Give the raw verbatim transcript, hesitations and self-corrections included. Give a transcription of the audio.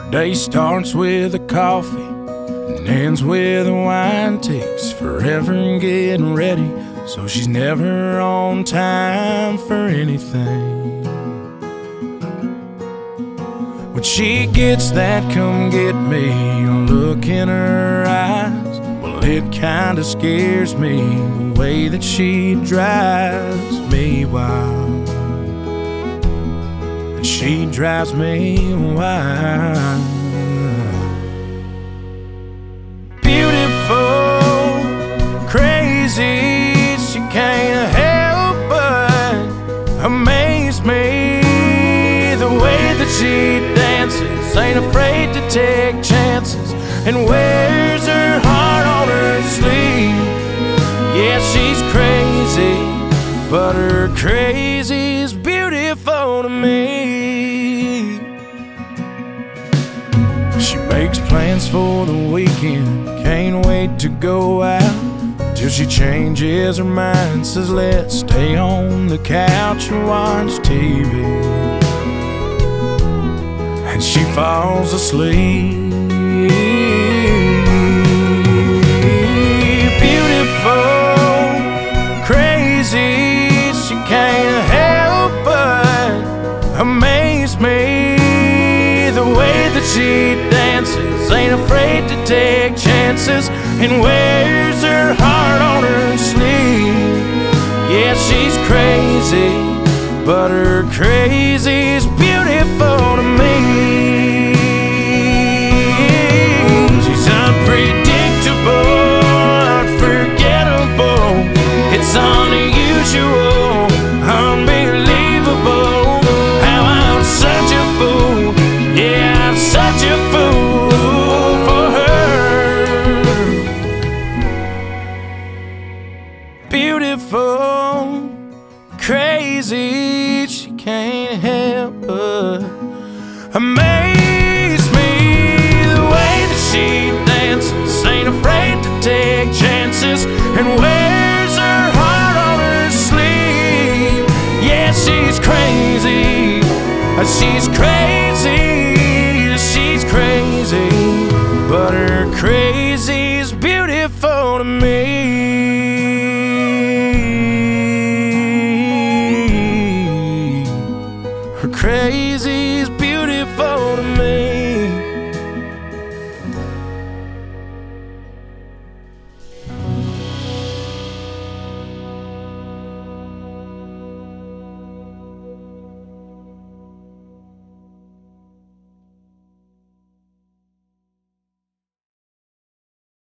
Day starts with a coffee and ends with a wine. Takes forever in getting ready, so she's never on time for anything. When she gets that come get me look in her eyes, well, it kinda scares me the way that she drives me wild. And she drives me wild. Beautiful, crazy, she can't help but amaze me. The way that she dances, ain't afraid to take chances, and wears her heart on her sleeve. Yeah, she's crazy, but her crazy's beautiful to me. She makes plans for the weekend, can't wait to go out, till she changes her mind, says let's stay on the couch and watch T V. And she falls asleep. Beautiful, crazy, she can't help but amaze me. The way that she dances, ain't afraid to take chances, and wears her heart on her sleeve. Yeah, she's crazy, but her crazy's beautiful to me. She's unpredictable, unforgettable. It's unusual, unbelievable, how I'm such a fool. Yeah, I'm such a fool for her. Beautiful, crazy, she can't help but amaze me. The way that she dances, ain't afraid to take chances, and wears her heart on her sleeve. Yeah, she's crazy, she's crazy, she's crazy, but her crazy's beautiful to me.